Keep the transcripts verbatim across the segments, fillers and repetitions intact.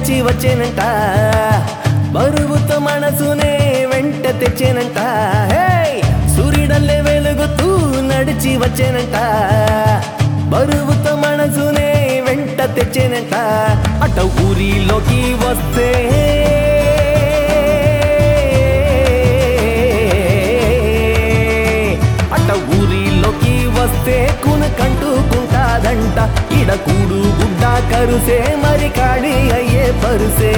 నడిచి వచ్చేనంట బరువుతో మనసునే వెంట తెచ్చేనంట సూర్యుడల్లే వెలుగుతూ నడిచి వచ్చేనంట బరువుతో మనసునే వెంట తెచ్చేనంట అట ఊరిలోకి వస్తే అట ఊరిలోకి వస్తే కునకంటుకుంటాదంట ఇడ కూడు గుడ్డ కరుసే మరి ఖాళీ అయ్యే పరుసే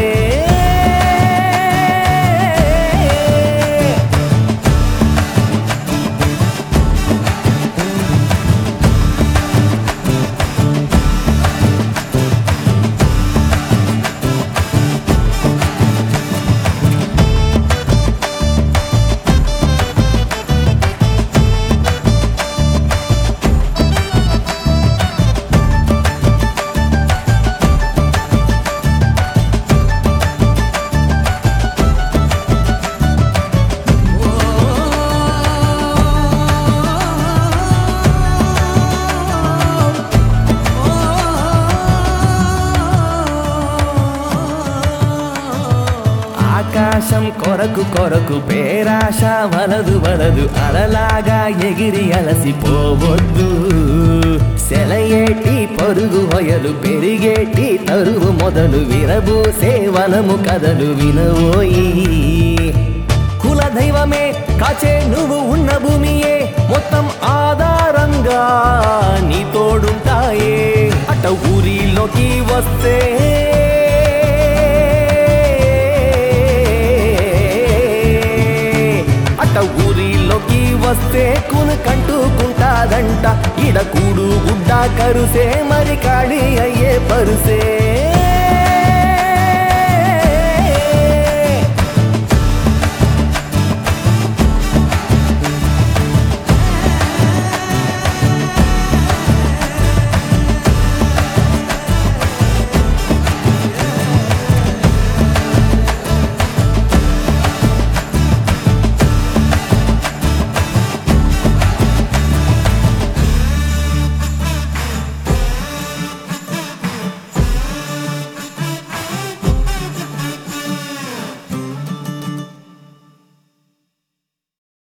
ఆకాశం కొరకు కొరకు పేరాశ వలదు వలదు అలలాగా ఎగిరి అలసిపోవద్దు సెలయేటి పరుగు హొయలు పెరిగేటి తరువు మొదలు విరబూసే వనము కథలు వినవోయి కుల దైవమే కాచే నువ్వు ఉన్న భూమియే మొత్తం ఆధారంగా నీ తోడుంటాయే అట ఊరిలోకి వస్తే ఊరిలోకి వస్తే కునకంటుకుంటాదంట ఇడ కూడు గుడ్డ కరుసే మరి ఖాళీ అయ్యే పరుసే